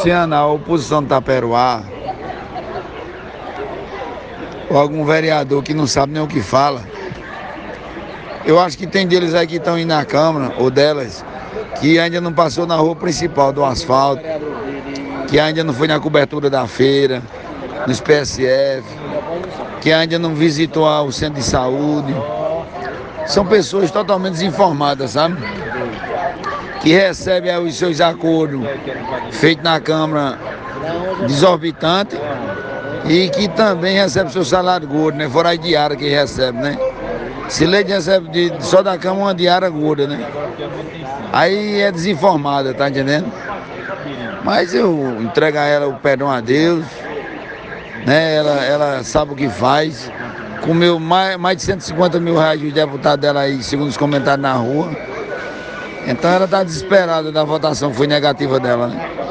Luciana, a oposição do Taperoá, ou algum vereador que não sabe nem o que fala, eu acho que tem deles aí que estão indo na Câmara, ou delas, que ainda não passou na rua principal do asfalto, que ainda não foi na cobertura da feira, nos PSF, que ainda não visitou o centro de saúde. São pessoas totalmente desinformadas, sabe? Que recebem os seus acordos feitos na Câmara desorbitante e que também recebem seu salário gordo, né? Fora a diária que recebe, né? Se leite recebe só da Câmara uma diária gorda, né? Aí é desinformada, tá entendendo? Mas eu entrego a ela o perdão a Deus, né? Ela sabe o que faz. Comeu mais de 150 mil reais de deputado dela aí, segundo os comentários na rua. Então ela está desesperada da votação que foi negativa dela, né?